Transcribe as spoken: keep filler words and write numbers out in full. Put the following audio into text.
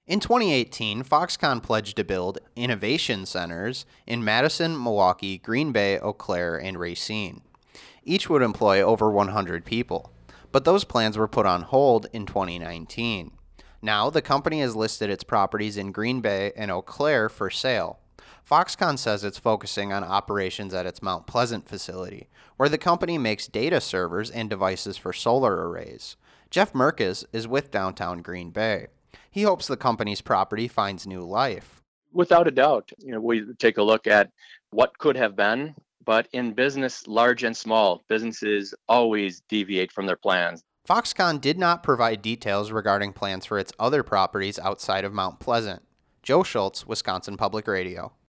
In twenty eighteen, Foxconn pledged to build innovation centers in Madison, Milwaukee, Green Bay, Eau Claire, and Racine. Each would employ over one hundred people, but those plans were put on hold in twenty nineteen. Now, the company has listed its properties in Green Bay and Eau Claire for sale. Foxconn says it's focusing on operations at its Mount Pleasant facility, where the company makes data servers and devices for solar arrays. Jeff Merkes is with Downtown Green Bay. He hopes the company's property finds new life. Without a doubt, you know, we take a look at what could have been, but in business, large and small, businesses always deviate from their plans. Foxconn did not provide details regarding plans for its other properties outside of Mount Pleasant. Joe Schultz, Wisconsin Public Radio.